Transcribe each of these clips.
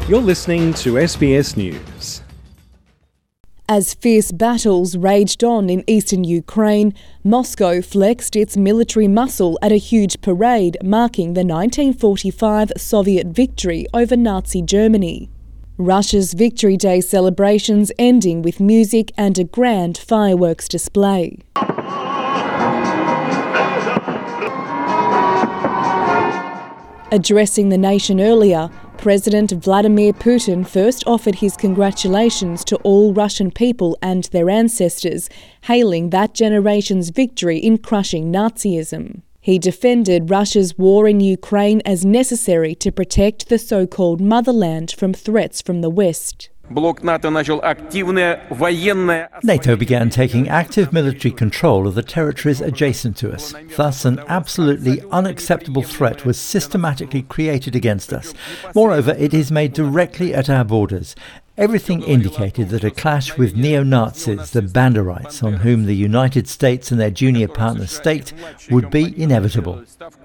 You're listening to SBS News. As fierce battles raged on in eastern Ukraine, Moscow flexed its military muscle at a huge parade marking the 1945 Soviet victory over Nazi Germany. Russia's Victory Day celebrations ending with music and a grand fireworks display. Addressing the nation earlier, President Vladimir Putin first offered his congratulations to all Russian people and their ancestors, hailing that generation's victory in crushing Nazism. He defended Russia's war in Ukraine as necessary to protect the so-called motherland from threats from the West. NATO began taking active military control of the territories adjacent to us. Thus, an absolutely unacceptable threat was systematically created against us. Moreover, it is made directly at our borders. Everything indicated that a clash with neo-Nazis, the Banderites, on whom the United States and their junior partner staked, would be inevitable.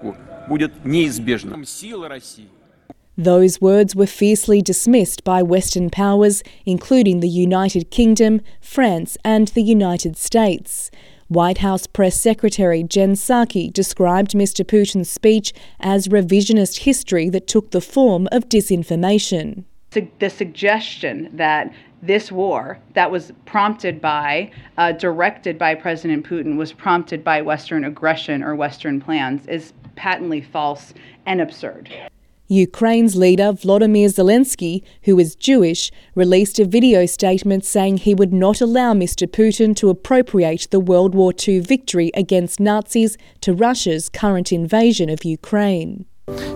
Those words were fiercely dismissed by Western powers, including the United Kingdom, France and the United States. White House Press Secretary Jen Psaki described Mr. Putin's speech as revisionist history that took the form of disinformation. The suggestion that this war that was prompted by, directed by President Putin, was prompted by Western aggression or Western plans is patently false and absurd. Ukraine's leader Volodymyr Zelensky, who is Jewish, released a video statement saying he would not allow Mr. Putin to appropriate the World War II victory against Nazis to Russia's current invasion of Ukraine.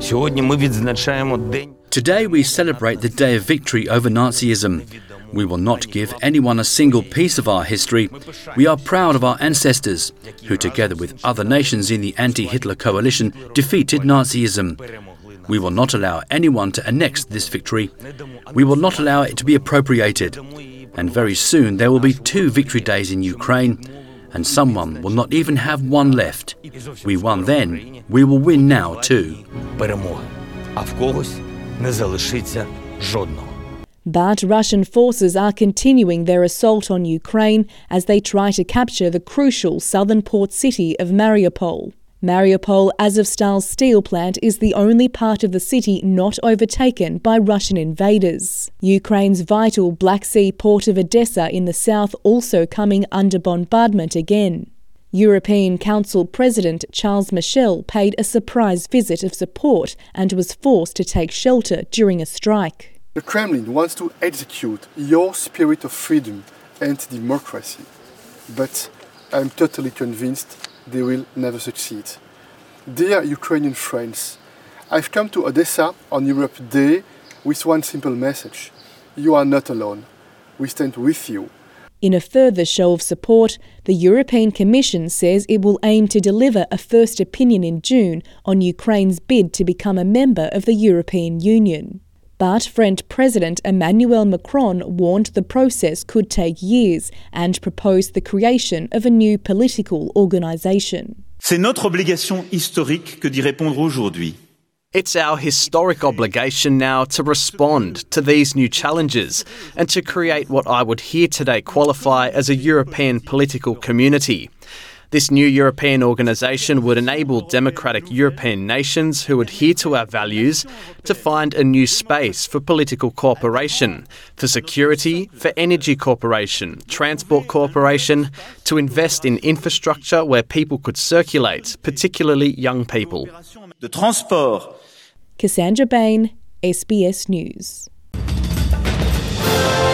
Today we celebrate the day of victory over Nazism. We will not give anyone a single piece of our history. We are proud of our ancestors, who together with other nations in the anti-Hitler coalition defeated Nazism. We will not allow anyone to annex this victory. We will not allow it to be appropriated. And very soon there will be 2 victory days in Ukraine, and someone will not even have one left. We won then, we will win now too. But Russian forces are continuing their assault on Ukraine as they try to capture the crucial southern port city of Mariupol. Mariupol Azovstal steel plant is the only part of the city not overtaken by Russian invaders. Ukraine's vital Black Sea port of Odessa in the south also coming under bombardment again. European Council President Charles Michel paid a surprise visit of support and was forced to take shelter during a strike. The Kremlin wants to execute your spirit of freedom and democracy, but I'm totally convinced they will never succeed. Dear Ukrainian friends, I've come to Odessa on Europe Day with one simple message. You are not alone. We stand with you. In a further show of support, the European Commission says it will aim to deliver a first opinion in June on Ukraine's bid to become a member of the European Union. But French President Emmanuel Macron warned the process could take years and proposed the creation of a new political organisation. C'est notre obligation historique que d'y répondre aujourd'hui. It's our historic obligation now to respond to these new challenges and to create what I would here today qualify as a European political community. This new European organisation would enable democratic European nations who adhere to our values to find a new space for political cooperation, for security, for energy cooperation, transport cooperation, to invest in infrastructure where people could circulate, particularly young people. De transport. Cassandra Bain, SBS News.